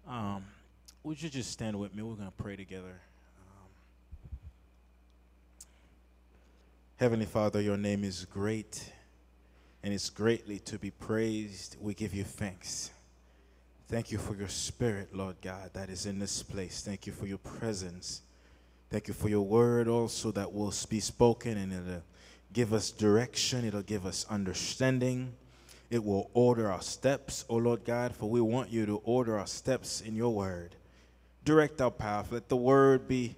Um, would you just stand with me? We're going to pray together. Heavenly Father, your name is great and it's greatly to be praised. We give you thanks. Thank you for your spirit, Lord God, that is in this place. Thank you for your presence. Thank you for your word also that will be spoken, and it'll give us direction. It'll give us understanding. It will order our steps, oh Lord God, for we want you to order our steps in your word. Direct our path. Let the word be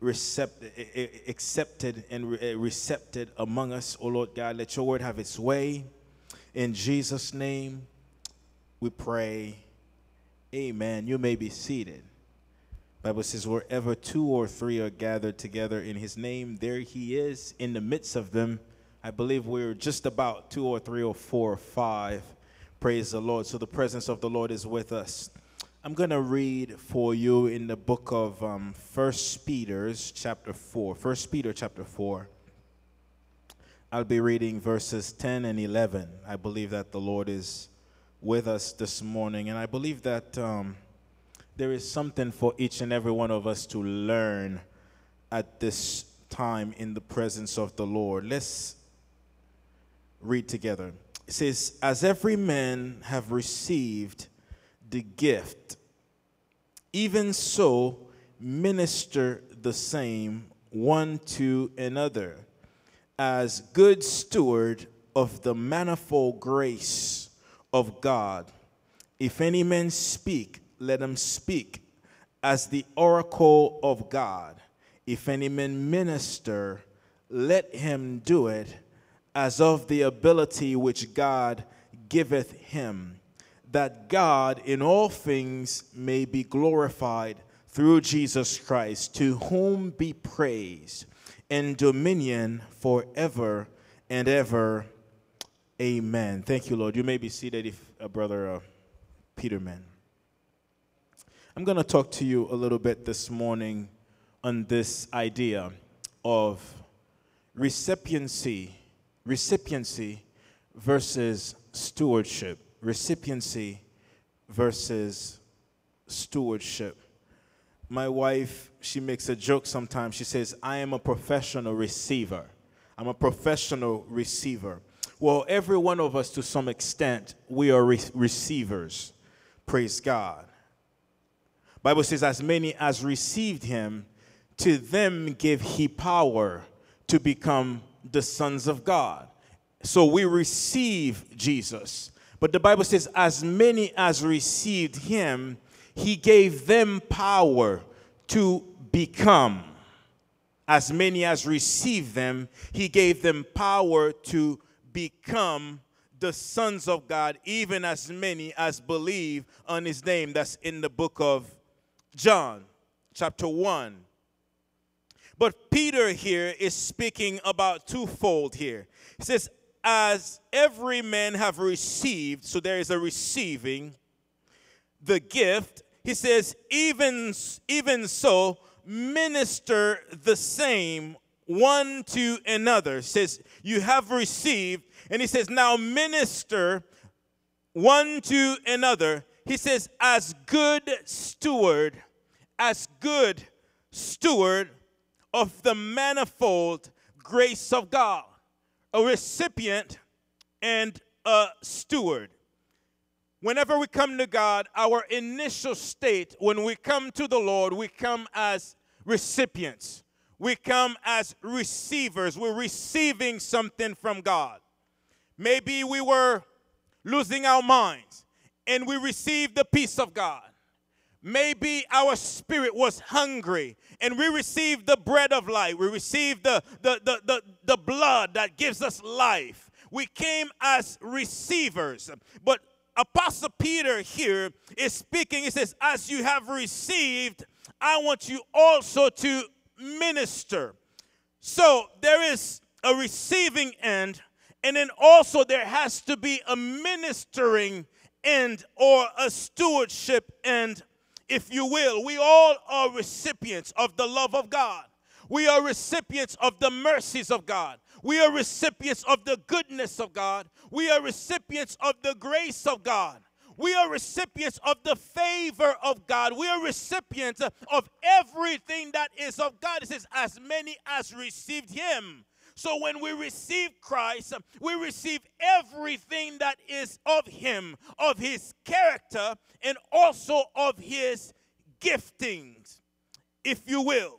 accepted and recepted among us, oh Lord God. Let your word have its way. In Jesus' name we pray. Amen. You may be seated. Bible says, wherever two or three are gathered together in his name, there he is in the midst of them. I believe we're just about 2 or 3 or 4 or 5. Praise the Lord. So the presence of the Lord is with us. I'm going to read for you in the book of 1 Peter chapter 4. 1 Peter chapter 4. I'll be reading verses 10 and 11. I believe that the Lord is with us this morning. And I believe that there is something for each and every one of us to learn at this time in the presence of the Lord. Let's read together. It says, as every man have received the gift, even so minister the same one to another, as good steward of the manifold grace of God. If any man speak, let him speak as the oracle of God. If any man minister, let him do it as of the ability which God giveth him, that God in all things may be glorified through Jesus Christ, to whom be praise and dominion forever and ever. Amen. Thank you, Lord. You may be seated, if Brother Peterman. I'm going to talk to you a little bit this morning on this idea of recipiency versus stewardship. Recipiency versus stewardship. My wife, she makes a joke sometimes. She says, I am a professional receiver. I'm a professional receiver. Well, every one of us, to some extent, we are receivers. Praise God. Bible says, as many as received him, to them gave he power to become the sons of God. So we receive Jesus. But the Bible says, as many as received him, he gave them power to become. As many as received them, he gave them power to become the sons of God, even as many as believe on his name. That's in the book of John, chapter 1. But Peter here is speaking about twofold here. He says, as every man have received, so there is a receiving, the gift, he says, even so, minister the same one to another. He says, you have received, and he says, now minister one to another. He says, as good steward of the manifold grace of God. A recipient and a steward. Whenever we come to God, our initial state, when we come to the Lord, we come as recipients. We come as receivers. We're receiving something from God. Maybe we were losing our minds and we received the peace of God. Maybe our spirit was hungry and we received the bread of life. We received the blood that gives us life. We came as receivers. But Apostle Peter here is speaking. He says, as you have received, I want you also to minister. So there is a receiving end, and then also there has to be a ministering end, or a stewardship end, if you will. We all are recipients of the love of God. We are recipients of the mercies of God. We are recipients of the goodness of God. We are recipients of the grace of God. we are recipients of the favor of God. We are recipients of everything that is of God. It says, as many as received him. So when we receive Christ, we receive everything that is of him, of his character, and also of his giftings, if you will.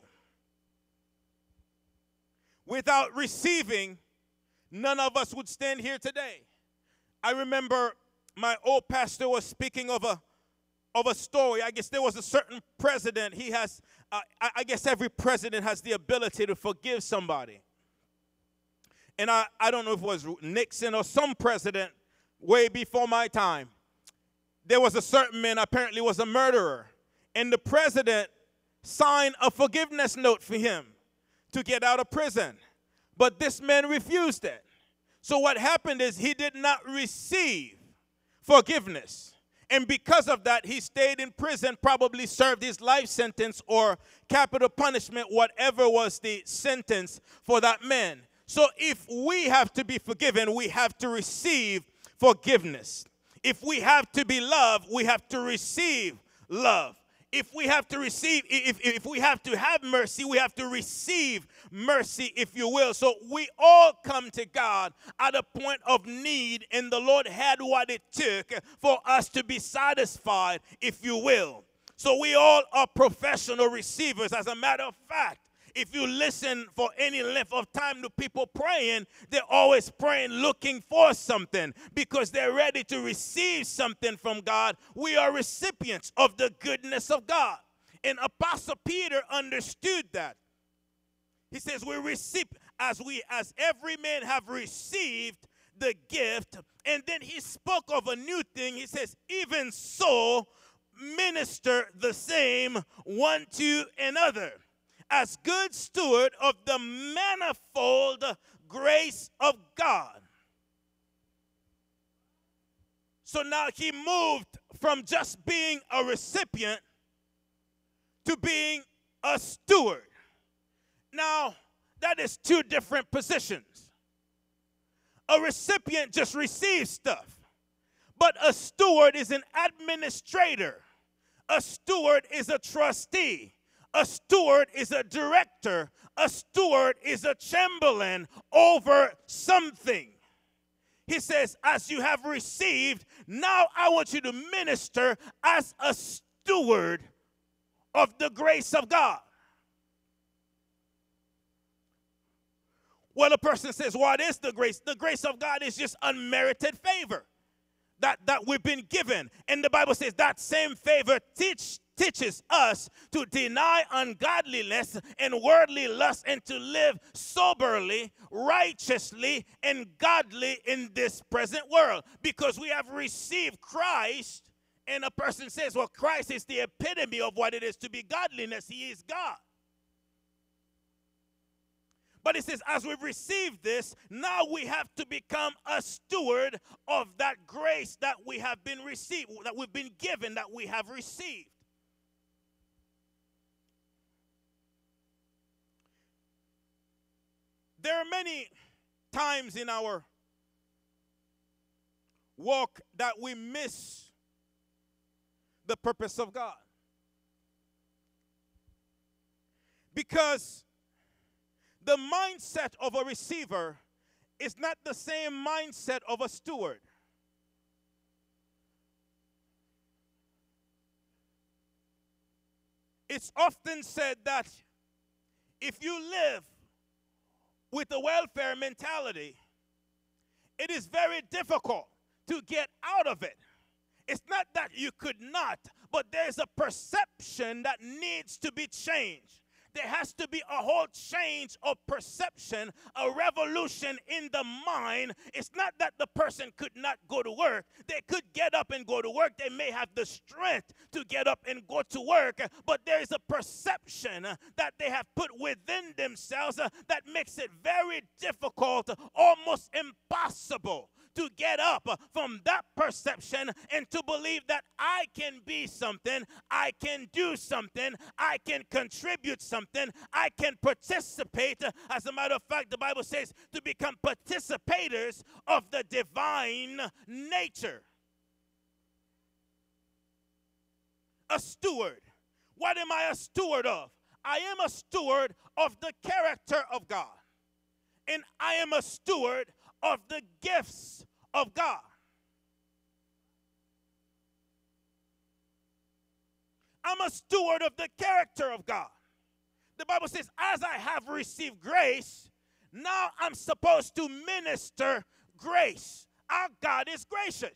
Without receiving, none of us would stand here today. I remember my old pastor was speaking of a story. I guess there was a certain president. He has, I guess every president has the ability to forgive somebody. And I don't know if it was Nixon or some president way before my time. There was a certain man, apparently was a murderer. And the president signed a forgiveness note for him to get out of prison. But this man refused it. So what happened is he did not receive forgiveness. And because of that, he stayed in prison, probably served his life sentence or capital punishment, whatever was the sentence for that man. So if we have to be forgiven, we have to receive forgiveness. If we have to be loved, we have to receive love. If we have to receive, if we have to have mercy, we have to receive mercy, if you will. So we all come to God at a point of need, and the Lord had what it took for us to be satisfied, if you will. So we all are professional receivers. As a matter of fact, if you listen for any length of time to people praying, they're always praying looking for something because they're ready to receive something from God. We are recipients of the goodness of God. And Apostle Peter understood that. He says, we receive as every man have received the gift. And then he spoke of a new thing. He says, even so, minister the same one to another, as good steward of the manifold grace of God. So now he moved from just being a recipient to being a steward. Now, that is two different positions. A recipient just receives stuff, but a steward is an administrator. A steward is a trustee. A steward is a director. A steward is a chamberlain over something. He says, as you have received, now I want you to minister as a steward of the grace of God. Well, a person says, what is the grace? The grace of God is just unmerited favor that we've been given. And the Bible says that same favor teaches us to deny ungodliness and worldly lust and to live soberly, righteously, and godly in this present world. Because we have received Christ, and a person says, well, Christ is the epitome of what it is to be godliness. He is God. But it says, as we've received this, now we have to become a steward of that grace that we have been received, that we've been given, that we have received. There are many times in our walk that we miss the purpose of God. Because the mindset of a receiver is not the same mindset of a steward. It's often said that if you live with a welfare mentality, it is very difficult to get out of it. It's not that you could not, but there's a perception that needs to be changed. There has to be a whole change of perception, a revolution in the mind. It's not that the person could not go to work. They could get up and go to work. They may have the strength to get up and go to work, but there is a perception that they have put within themselves that makes it very difficult, almost impossible, to get up from that perception and to believe that I can be something, I can do something, I can contribute something, I can participate. As a matter of fact, the Bible says to become participators of the divine nature. a steward. What am I a steward of? I am a steward of the character of God. And I am a steward of the gifts of God. I'm a steward of the character of God. The Bible says, as I have received grace, now I'm supposed to minister grace. Our God is gracious.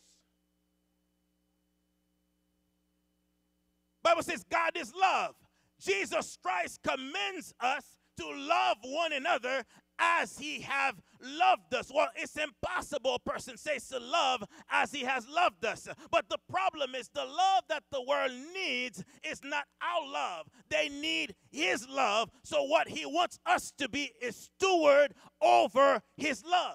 The Bible says God is love. Jesus Christ commends us to love one another as he have loved us. Well, it's impossible, a person says, to love as he has loved us. But the problem is the love that the world needs is not our love. They need his love. So what he wants us to be is steward over his love.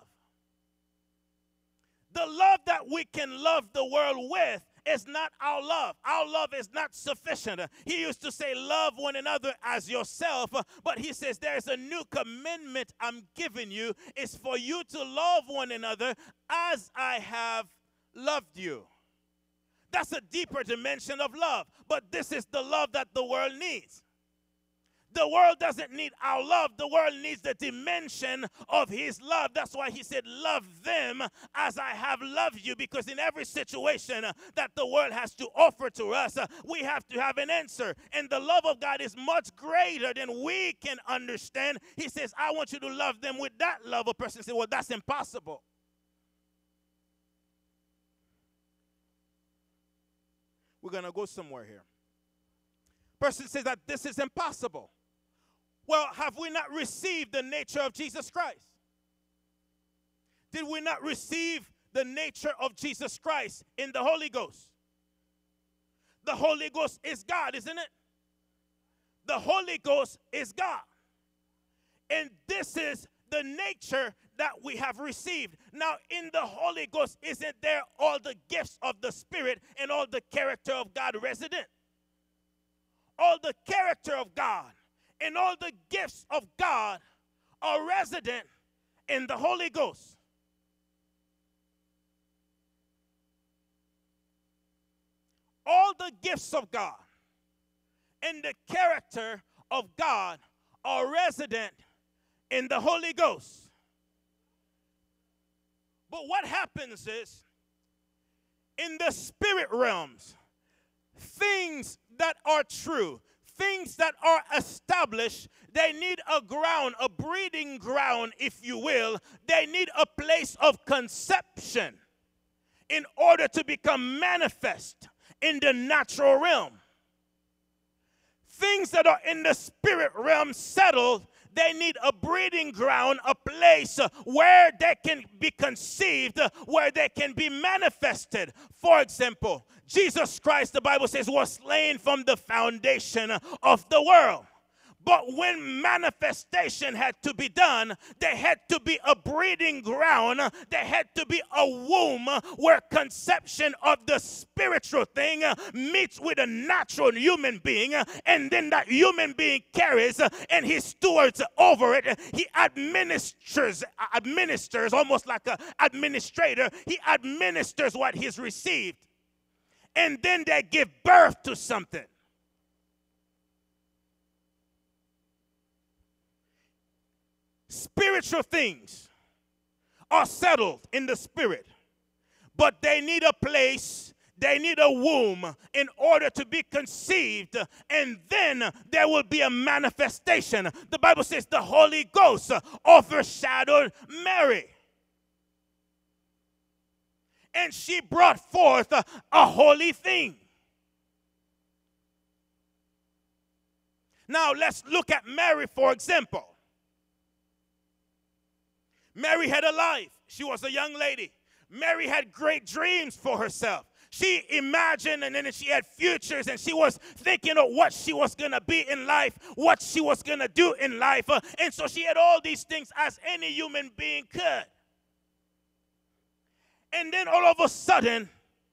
The love that we can love the world with is not our love. Our love is not sufficient. He used to say, love one another as yourself. But he says, there's a new commandment I'm giving you. It's for you to love one another as I have loved you. That's a deeper dimension of love. But this is the love that the world needs. The world doesn't need our love. The world needs the dimension of his love. That's why he said, love them as I have loved you. Because in every situation that the world has to offer to us, we have to have an answer. And the love of God is much greater than we can understand. He says, I want you to love them with that love. A person says, well, that's impossible. We're going to go somewhere here. Person says that this is impossible. Well, have we not received the nature of Jesus Christ? Did we not receive the nature of Jesus Christ in the Holy Ghost? The Holy Ghost is God, isn't it? The Holy Ghost is God. And this is the nature that we have received. Now, in the Holy Ghost, isn't there all the gifts of the Spirit and all the character of God resident? All the character of God and all the gifts of God are resident in the Holy Ghost. All the gifts of God and the character of God are resident in the Holy Ghost. But what happens is, in the spirit realms, things that are true, things that are established, they need a ground, a breeding ground, if you will. They need a place of conception in order to become manifest in the natural realm. Things that are in the spirit realm settled, they need a breeding ground, a place where they can be conceived, where they can be manifested. For example, Jesus Christ, the Bible says, was slain from the foundation of the world. But when manifestation had to be done, there had to be a breeding ground. There had to be a womb where conception of the spiritual thing meets with a natural human being. And then that human being carries and he stewards over it. He administers almost like an administrator. He administers what he's received. And then they give birth to something. Spiritual things are settled in the spirit, but they need a place, they need a womb in order to be conceived, and then there will be a manifestation. The Bible says the Holy Ghost overshadowed Mary, and she brought forth a holy thing. Now let's look at Mary, for example. Mary had a life. She was a young lady. Mary had great dreams for herself. She imagined, and then she had futures, and she was thinking of what she was going to be in life, what she was going to do in life. And so she had all these things as any human being could. And then all of a sudden,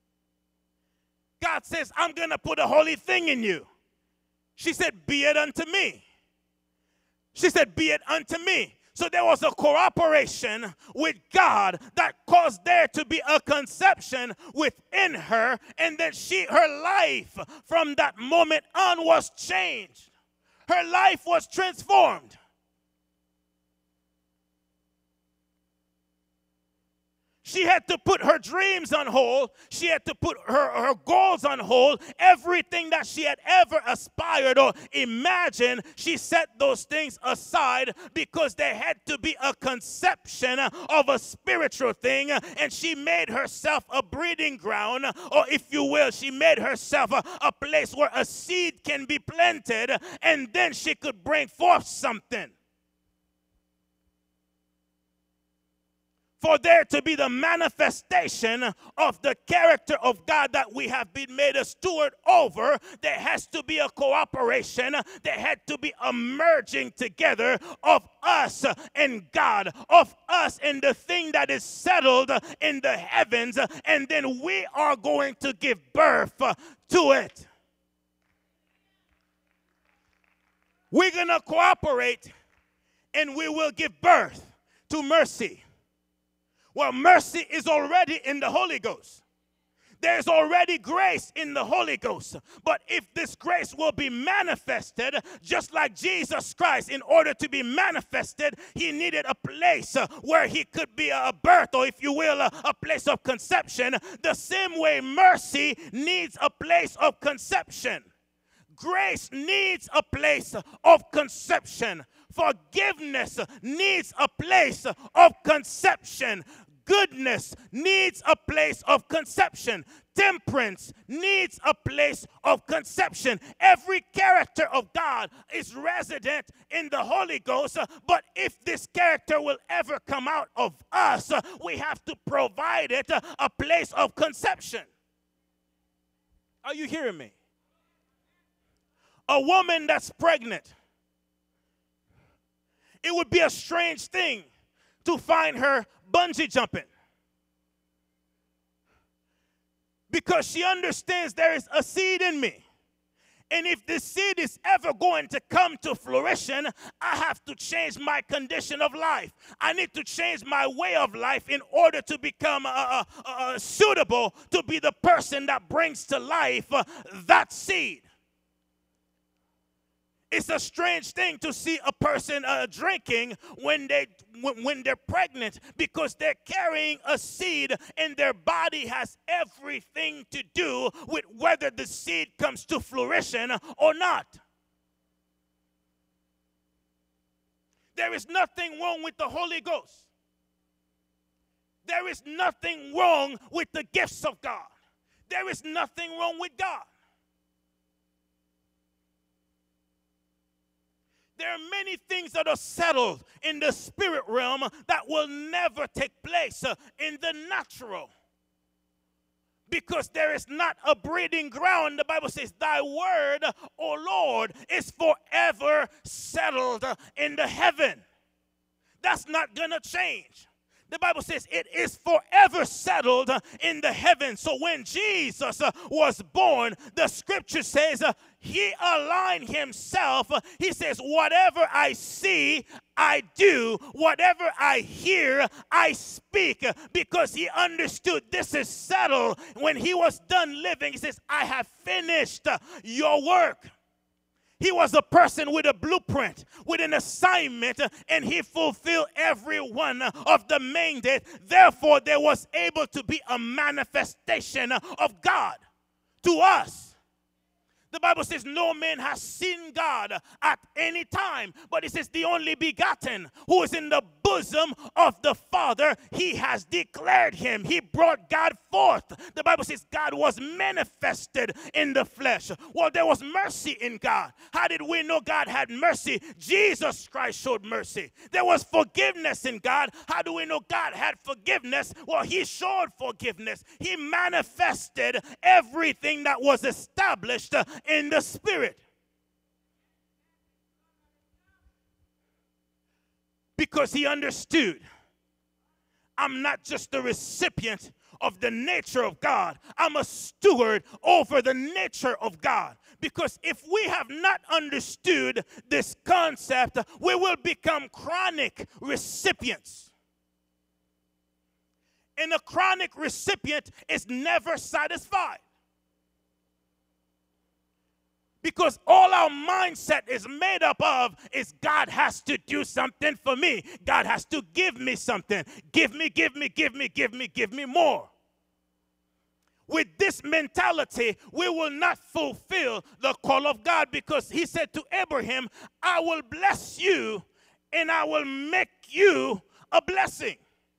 God says, I'm going to put a holy thing in you. She said, be it unto me. She said, be it unto me. So there was a cooperation with God that caused there to be a conception within her, and then her life from that moment on was changed. Her life was transformed. She had to put her dreams on hold. She had to put her goals on hold. Everything that she had ever aspired or imagined, she set those things aside because there had to be a conception of a spiritual thing. And she made herself a breeding ground, or if you will, she made herself a place where a seed can be planted, and then she could bring forth something. For there to be the manifestation of the character of God that we have been made a steward over, there has to be a cooperation. There had to be a merging together of us and God, of us and the thing that is settled in the heavens, and then we are going to give birth to it. We're going to cooperate, and we will give birth to mercy. Well, mercy is already in the Holy Ghost. There's already grace in the Holy Ghost. But if this grace will be manifested, just like Jesus Christ, in order to be manifested, he needed a place where he could be a birth, or if you will, a place of conception. The same way mercy needs a place of conception. Grace needs a place of conception. Forgiveness needs a place of conception. Goodness needs a place of conception. Temperance needs a place of conception. Every character of God is resident in the Holy Ghost, but if this character will ever come out of us, we have to provide it a place of conception. Are you hearing me? A woman that's pregnant, it would be a strange thing to find her bungee jumping, because she understands there is a seed in me. And if this seed is ever going to come to fruition, I have to change my condition of life. I need to change my way of life in order to become suitable to be the person that brings to life that seed. It's a strange thing to see a person drinking when they're pregnant, because they're carrying a seed and their body has everything to do with whether the seed comes to fruition or not. There is nothing wrong with the Holy Ghost. There is nothing wrong with the gifts of God. There is nothing wrong with God. There are many things that are settled in the spirit realm that will never take place in the natural, because there is not a breeding ground. The Bible says, thy word, O Lord, is forever settled in the heaven. That's not going to change. The Bible says it is forever settled in the heavens. So when Jesus was born, the scripture says he aligned himself. He says, whatever I see, I do. Whatever I hear, I speak. Because he understood this is settled. When he was done living, he says, I have finished your work. He was a person with a blueprint, with an assignment, and he fulfilled every one of the mandates. Therefore, there was able to be a manifestation of God to us. The Bible says no man has seen God at any time, but it says the only begotten who is in the bosom of the Father, he has declared him. He brought God forth. The Bible says God was manifested in the flesh. Well, there was mercy in God. How did we know God had mercy? Jesus Christ showed mercy. There was forgiveness in God. How do we know God had forgiveness? Well, he showed forgiveness. He manifested everything that was established in the spirit. Because he understood, I'm not just the recipient of the nature of God. I'm a steward over the nature of God. Because if we have not understood this concept, we will become chronic recipients. And a chronic recipient is never satisfied. Because all our mindset is made up of is God has to do something for me. God has to give me something. Give me, give me, give me, give me, give me more. With this mentality, we will not fulfill the call of God, because he said to Abraham, I will bless you and I will make you a blessing.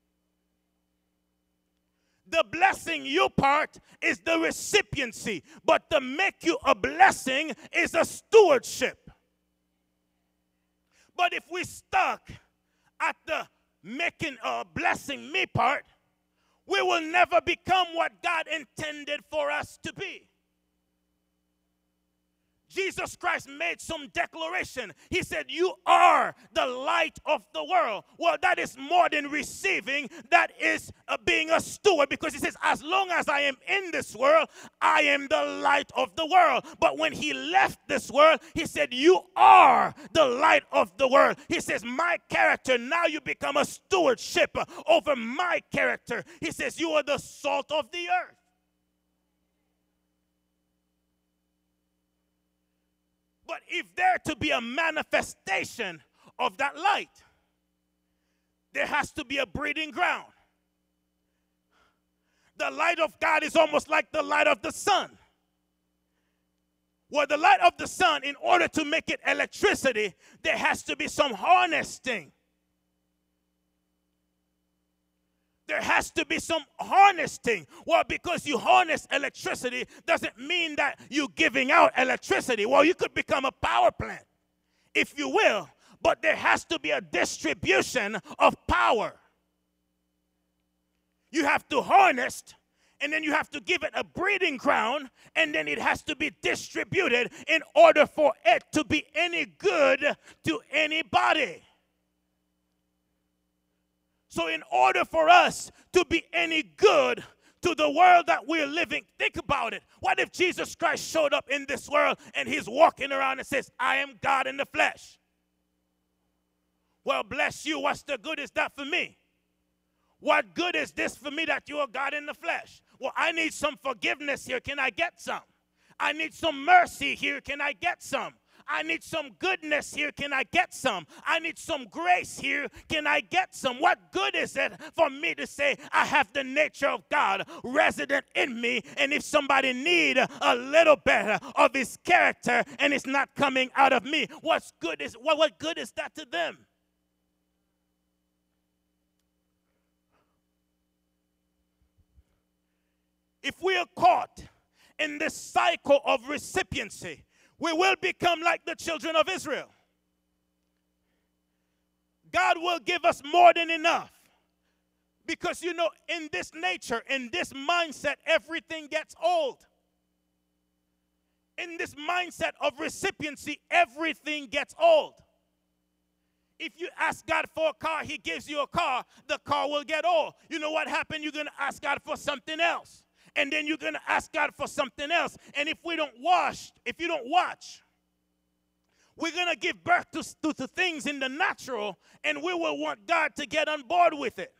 The blessing you part is the recipiency, but to make you a blessing is a stewardship. But if we stuck at the making a blessing me part, we will never become what God intended for us to be. Jesus Christ made some declaration. He said, you are the light of the world. Well, that is more than receiving. That is being a steward, because he says, as long as I am in this world, I am the light of the world. But when he left this world, he said, you are the light of the world. He says, my character, now you become a stewardship over my character. He says, you are the salt of the earth. But if there to be a manifestation of that light, there has to be a breeding ground. The light of God is almost like the light of the sun. Well, the light of the sun, in order to make it electricity, there has to be some harnessing. There has to be some harnessing. Well, because you harness electricity doesn't mean that you're giving out electricity. Well, you could become a power plant, if you will, but there has to be a distribution of power. You have to harness, and then you have to give it a breeding ground, and then it has to be distributed in order for it to be any good to anybody. So in order for us to be any good to the world that we're living, think about it. What if Jesus Christ showed up in this world and he's walking around and says, I am God in the flesh? Well, bless you. What's the good is that for me? What good is this for me that you are God in the flesh? Well, I need some forgiveness here. Can I get some? I need some mercy here. Can I get some? I need some goodness here. Can I get some? I need some grace here. Can I get some? What good is it for me to say I have the nature of God resident in me, and if somebody need a little bit of his character and it's not coming out of me, what good is that to them? If we are caught in this cycle of recipiency, we will become like the children of Israel. God will give us more than enough. Because, you know, in this nature, in this mindset, everything gets old. In this mindset of recipiency, everything gets old. If you ask God for a car, he gives you a car, the car will get old. You know what happened? You're going to ask God for something else. And then you're going to ask God for something else. And if you don't watch, we're going to give birth to things in the natural, and we will want God to get on board with it.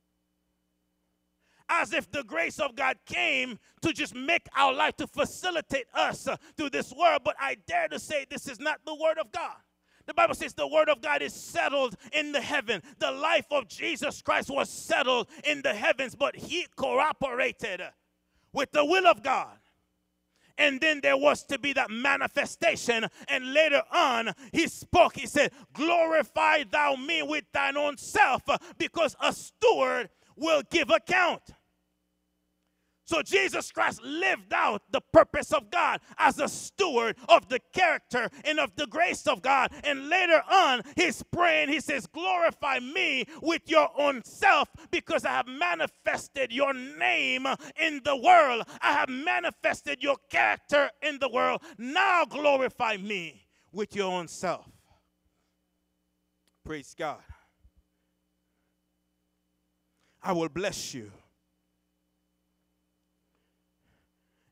As if the grace of God came to just make our life, to facilitate us through this world. But I dare to say this is not the word of God. The Bible says the word of God is settled in the heaven. The life of Jesus Christ was settled in the heavens, but he cooperated with the will of God. And then there was to be that manifestation. And later on, he spoke. He said, glorify thou me with thine own self, because a steward will give account. So Jesus Christ lived out the purpose of God as a steward of the character and of the grace of God. And later on, he's praying, he says, glorify me with your own self, because I have manifested your name in the world. I have manifested your character in the world. Now glorify me with your own self. Praise God. I will bless you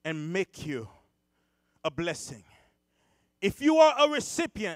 and make you a blessing. If you are a recipient,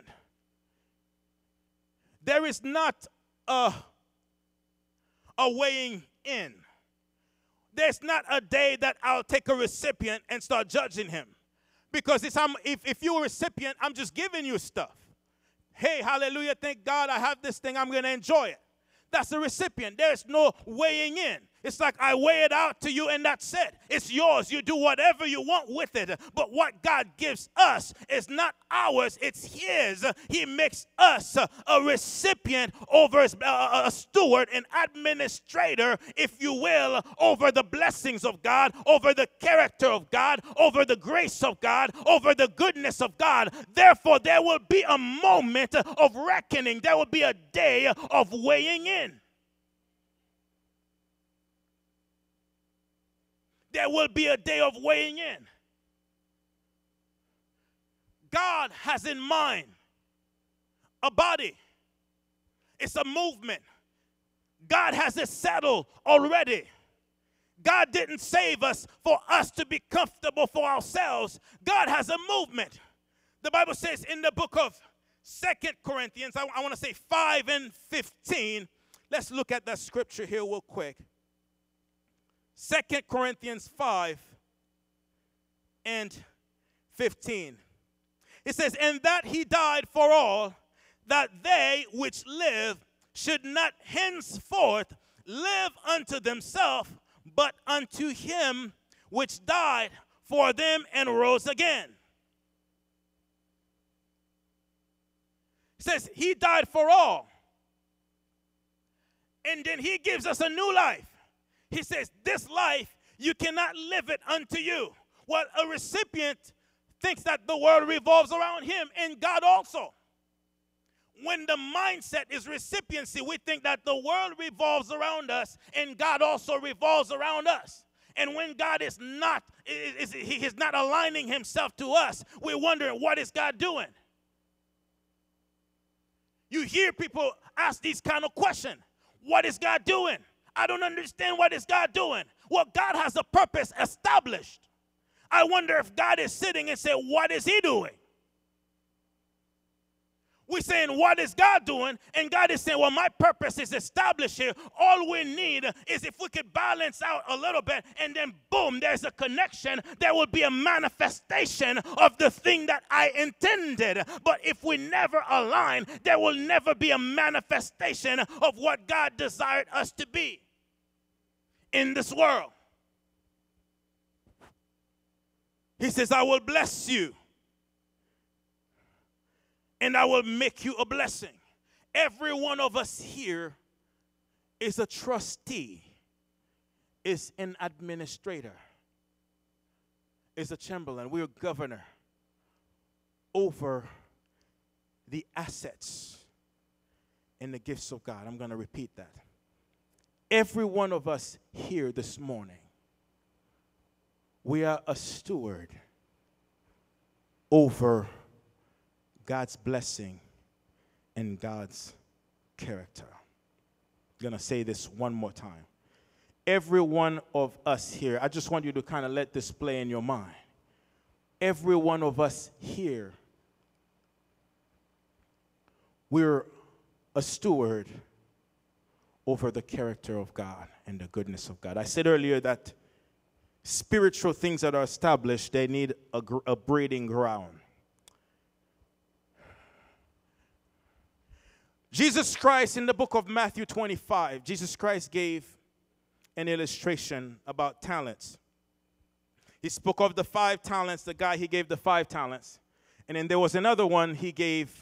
there is not a weighing in. There's not a day that I'll take a recipient and start judging him. Because if you're a recipient, I'm just giving you stuff. Hey, hallelujah, thank God I have this thing, I'm going to enjoy it. That's the recipient. There's no weighing in. It's like I weigh it out to you and that's it. It's yours. You do whatever you want with it. But what God gives us is not ours. It's His. He makes us a recipient over a steward, an administrator, if you will, over the blessings of God, over the character of God, over the grace of God, over the goodness of God. Therefore, there will be a moment of reckoning. There will be a day of weighing in. There will be a day of weighing in. God has in mind a body. It's a movement. God has it settled already. God didn't save us for us to be comfortable for ourselves. God has a movement. The Bible says in the book of 2 Corinthians, I want to say 5 and 15. Let's look at that scripture here real quick. 2 Corinthians 5 and 15. It says, and that he died for all, that they which live should not henceforth live unto themselves, but unto him which died for them and rose again. It says he died for all. And then he gives us a new life. He says, this life, you cannot live it unto you. Well, a recipient thinks that the world revolves around him and God also. When the mindset is recipiency, we think that the world revolves around us and God also revolves around us. And when God is not, he is not aligning himself to us, we're wondering, what is God doing? You hear people ask these kind of questions. What is God doing? I don't understand what is God doing. Well, God has a purpose established. I wonder if God is sitting and saying, what is he doing? We're saying, what is God doing? And God is saying, well, my purpose is established here. All we need is if we could balance out a little bit and then boom, there's a connection. There will be a manifestation of the thing that I intended. But if we never align, there will never be a manifestation of what God desired us to be in this world. He says, I will bless you. And I will make you a blessing. Every one of us here is a trustee, is an administrator, is a chamberlain. We're a governor over the assets and the gifts of God. I'm going to repeat that. Every one of us here this morning, we are a steward over God's blessing and God's character. I'm going to say this one more time. Every one of us here, I just want you to kind of let this play in your mind. Every one of us here, we're a steward over the character of God and the goodness of God. I said earlier that spiritual things that are established, they need a breeding ground. Jesus Christ, in the book of Matthew 25, Jesus Christ gave an illustration about talents. He spoke of the 5 talents, the guy he gave the 5 talents. And then there was another one, he gave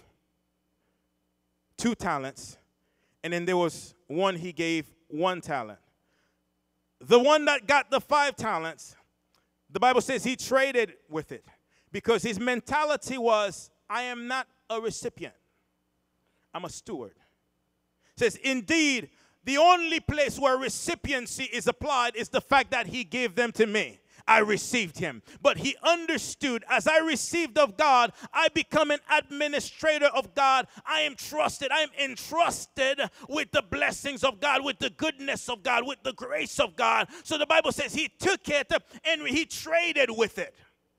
2 talents. And then there was one he gave 1 talent. The one that got the 5 talents, the Bible says he traded with it because his mentality was, I am not a recipient. I'm a steward. It says, indeed, the only place where recipiency is applied is the fact that he gave them to me. I received him. But he understood, as I received of God, I become an administrator of God. I am trusted. I am entrusted with the blessings of God, with the goodness of God, with the grace of God. So the Bible says he took it and he traded with it.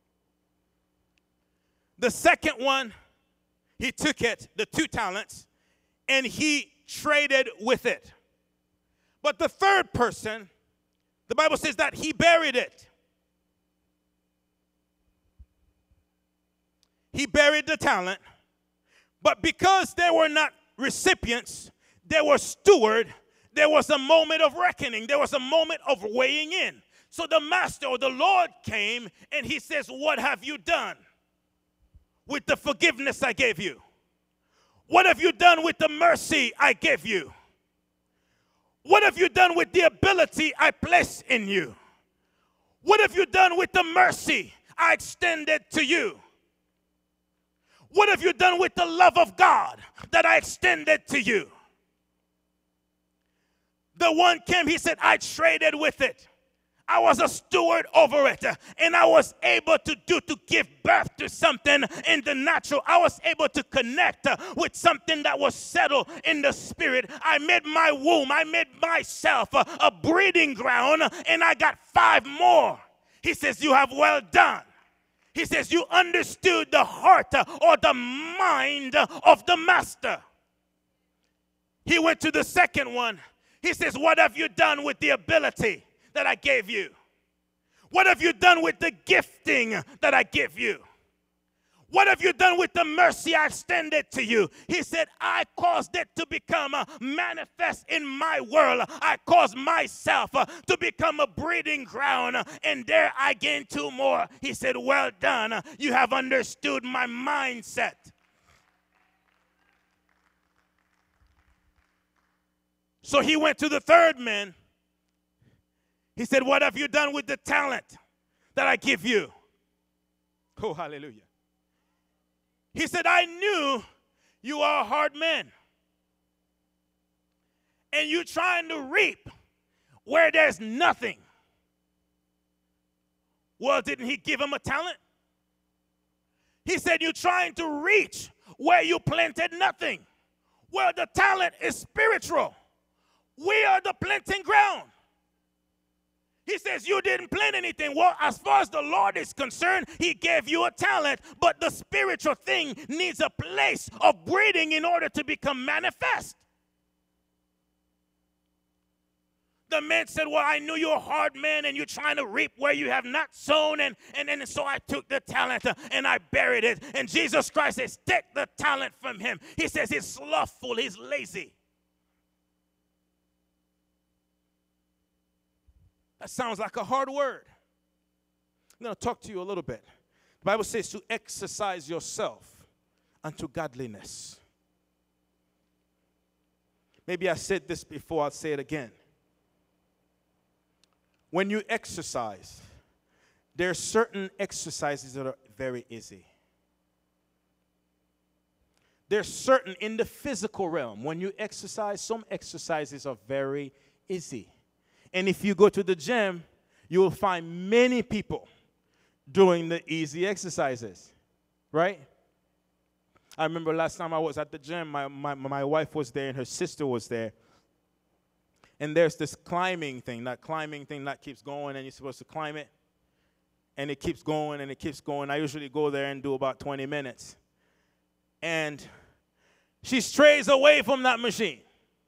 The second one, he took it, the 2 talents, and he traded with it. But the third person, the Bible says that he buried it. He buried the talent, but because they were not recipients, they were steward, there was a moment of reckoning. There was a moment of weighing in. So the master or the Lord came and he says, what have you done with the forgiveness I gave you? What have you done with the mercy I gave you? What have you done with the ability I placed in you? What have you done with the mercy I extended to you? What have you done with the love of God that I extended to you? The one came, he said, I traded with it. I was a steward over it, and I was able to give birth to something in the natural. I was able to connect with something that was settled in the spirit. I made my womb, I made myself a breeding ground, and I got 5 more. He says, you have well done. He says, you understood the heart or the mind of the master. He went to the second one. He says, what have you done with the ability that I gave you? What have you done with the gifting that I give you? What have you done with the mercy I extended to you? He said, I caused it to become manifest in my world. I caused myself to become a breeding ground, and there I gained 2 more. He said, well done. You have understood my mindset. So he went to the third man. He said, what have you done with the talent that I give you? Oh, hallelujah. He said, I knew you are a hard man. And you're trying to reap where there's nothing. Well, didn't he give him a talent? He said, you're trying to reach where you planted nothing. Well, the talent is spiritual. We are the planting ground. He says, you didn't plant anything. Well, as far as the Lord is concerned, he gave you a talent, but the spiritual thing needs a place of breeding in order to become manifest. The man said, well, I knew you're a hard man and you're trying to reap where you have not sown, and so I took the talent and I buried it. And Jesus Christ says, take the talent from him. He says he's slothful, he's lazy. That sounds like a hard word. I'm going to talk to you a little bit. The Bible says to exercise yourself unto godliness. Maybe I said this before, I'll say it again. When you exercise, there are certain exercises that are very easy. There's certain, in the physical realm, when you exercise, some exercises are very easy. And if you go to the gym, you will find many people doing the easy exercises, right? I remember last time I was at the gym, my wife was there and her sister was there. And there's this climbing thing that keeps going, and you're supposed to climb it. And it keeps going and it keeps going. I usually go there and do about 20 minutes. And she strays away from that machine.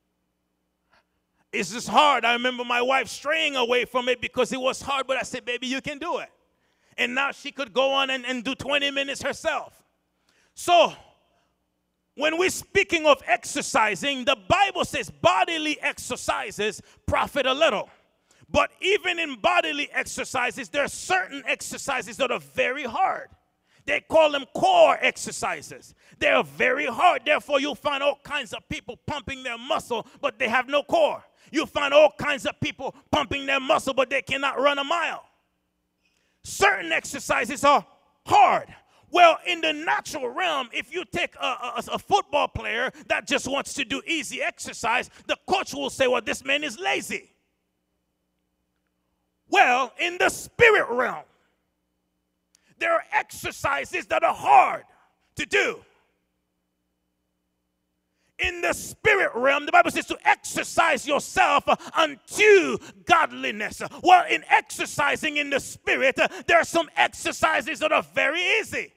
It's just hard. I remember my wife straying away from it because it was hard, but I said, baby, you can do it. And now she could go on and do 20 minutes herself. So when we're speaking of exercising, the Bible says bodily exercises profit a little. But even in bodily exercises, there are certain exercises that are very hard. They call them core exercises. They are very hard. Therefore, you'll find all kinds of people pumping their muscle, but they have no core. You'll find all kinds of people pumping their muscle, but they cannot run a mile. Certain exercises are hard. Well, in the natural realm, if you take a football player that just wants to do easy exercise, the coach will say, well, this man is lazy. Well, in the spirit realm, there are exercises that are hard to do. In the spirit realm, the Bible says to exercise yourself unto godliness. Well, in exercising in the spirit, there are some exercises that are very easy.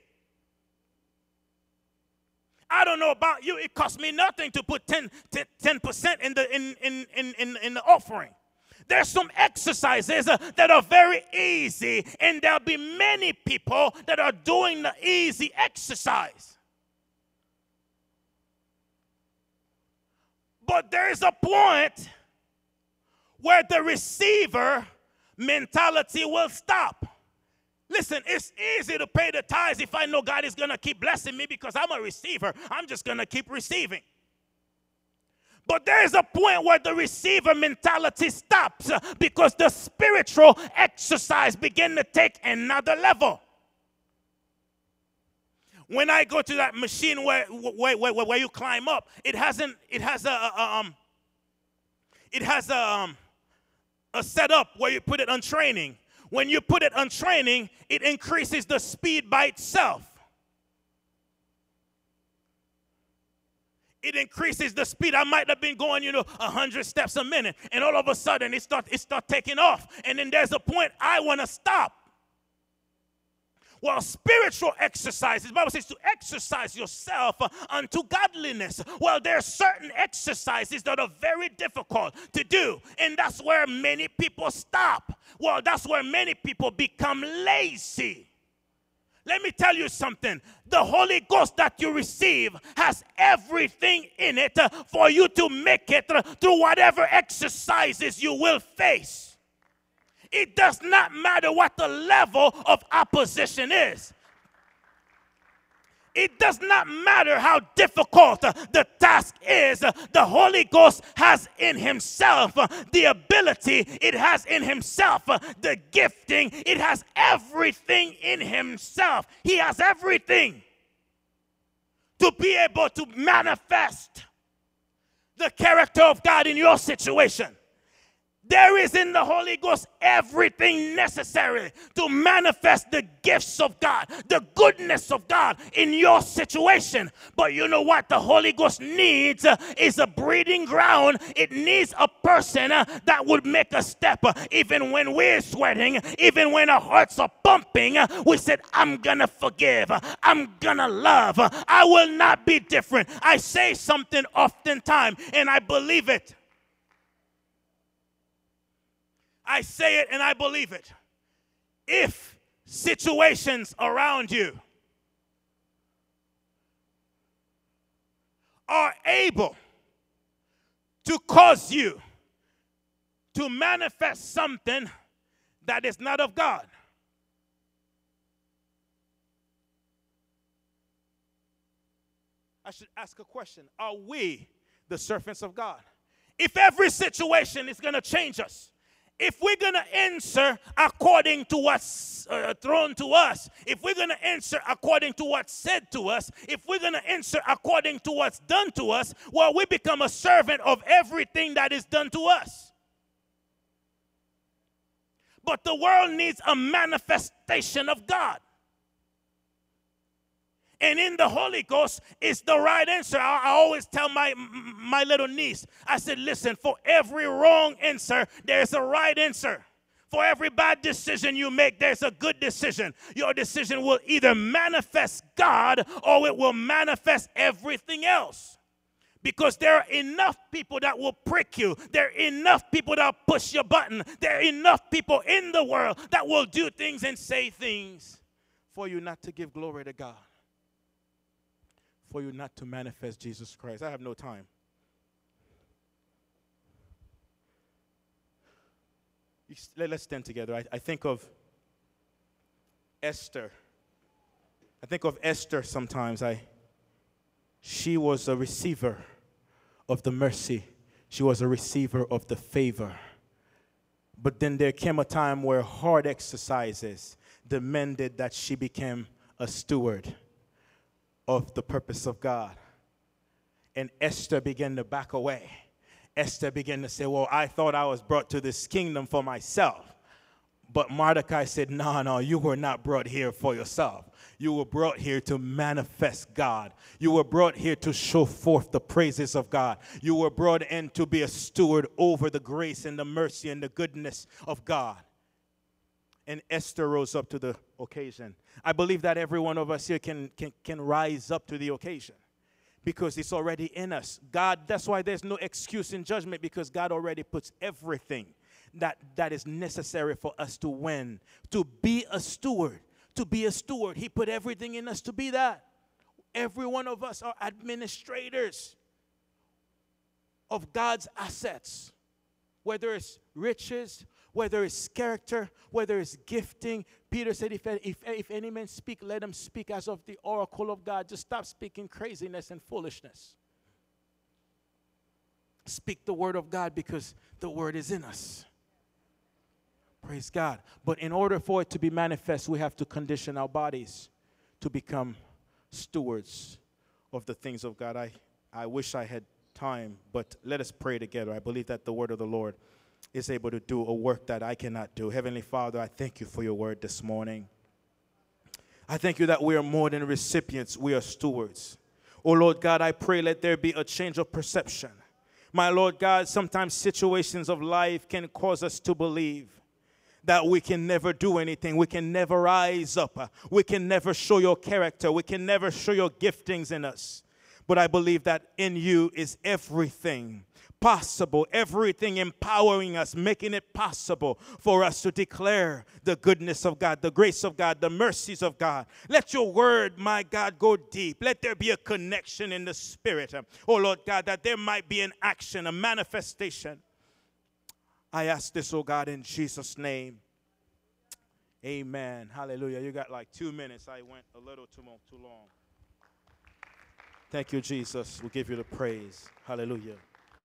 I don't know about you, it costs me nothing to put 10% in the offering. There's some exercises that are very easy, and there'll be many people that are doing the easy exercise. But there is a point where the receiver mentality will stop. Listen, it's easy to pay the tithes if I know God is going to keep blessing me because I'm a receiver. I'm just going to keep receiving. But there is a point where the receiver mentality stops because the spiritual exercise begins to take another level. When I go to that machine where you climb up, it has a setup where you put it on training. When you put it on training, it increases the speed by itself. It increases the speed. I might have been going, 100 steps a minute, and all of a sudden it start taking off. And then there's a point I want to stop. Well, spiritual exercises, the Bible says to exercise yourself unto godliness. Well, there are certain exercises that are very difficult to do, and that's where many people stop. Well, that's where many people become lazy. Let me tell you something. The Holy Ghost that you receive has everything in it for you to make it through whatever exercises you will face. It does not matter what the level of opposition is. It does not matter how difficult the task is. The Holy Ghost has in himself the ability. It has in himself the gifting. It has everything in himself. He has everything to be able to manifest the character of God in your situation. There is in the Holy Ghost everything necessary to manifest the gifts of God, the goodness of God in your situation. But you know what the Holy Ghost needs is a breeding ground. It needs a person that would make a step. Even when we're sweating, even when our hearts are pumping, we said, I'm going to forgive. I'm going to love. I will not be different. I say something oftentimes, and I believe it. I say it and I believe it. If situations around you are able to cause you to manifest something that is not of God, I should ask a question. Are we the servants of God? If every situation is going to change us, if we're going to answer according to what's thrown to us, if we're going to answer according to what's said to us, if we're going to answer according to what's done to us, well, we become a servant of everything that is done to us. But the world needs a manifestation of God. And in the Holy Ghost is the right answer. I always tell my little niece, I said, listen, for every wrong answer, there's a right answer. For every bad decision you make, there's a good decision. Your decision will either manifest God or it will manifest everything else. Because there are enough people that will prick you. There are enough people that will push your button. There are enough people in the world that will do things and say things for you not to give glory to God. For you not to manifest Jesus Christ. I have no time. Let's stand together. I think of Esther. I think of Esther sometimes. She was a receiver of the mercy. She was a receiver of the favor. But then there came a time where hard exercises demanded that she became a steward of the purpose of God. And Esther began to back away. Esther began to say, well, I thought I was brought to this kingdom for myself. But Mordecai said, no, no, you were not brought here for yourself. You were brought here to manifest God. You were brought here to show forth the praises of God. You were brought in to be a steward over the grace and the mercy and the goodness of God. And Esther rose up to the occasion. I believe that every one of us here can rise up to the occasion, because it's already in us. God, that's why there's no excuse in judgment, because God already puts everything that is necessary for us to win, to be a steward. To be a steward, he put everything in us to be that. Every one of us are administrators of God's assets, whether it's riches, whether it's character, whether it's gifting. Peter said, if any man speak, let him speak as of the oracle of God. Just stop speaking craziness and foolishness. Speak the word of God, because the word is in us. Praise God. But in order for it to be manifest, we have to condition our bodies to become stewards of the things of God. I wish I had time, but let us pray together. I believe that the word of the Lord is able to do a work that I cannot do. Heavenly Father, I thank you for your word this morning. I thank you that we are more than recipients. We are stewards. Oh, Lord God, I pray let there be a change of perception. My Lord God, sometimes situations of life can cause us to believe that we can never do anything. We can never rise up. We can never show your character. We can never show your giftings in us. But I believe that in you is everything possible, everything empowering us, making it possible for us to declare the goodness of God, the grace of God, the mercies of God. Let your word, my God, go deep. Let there be a connection in the spirit. Oh, Lord God, that there might be an action, a manifestation. I ask this, oh God, in Jesus' name. Amen. Hallelujah. You got like 2 minutes. I went a little too long. Thank you, Jesus. We give you the praise. Hallelujah.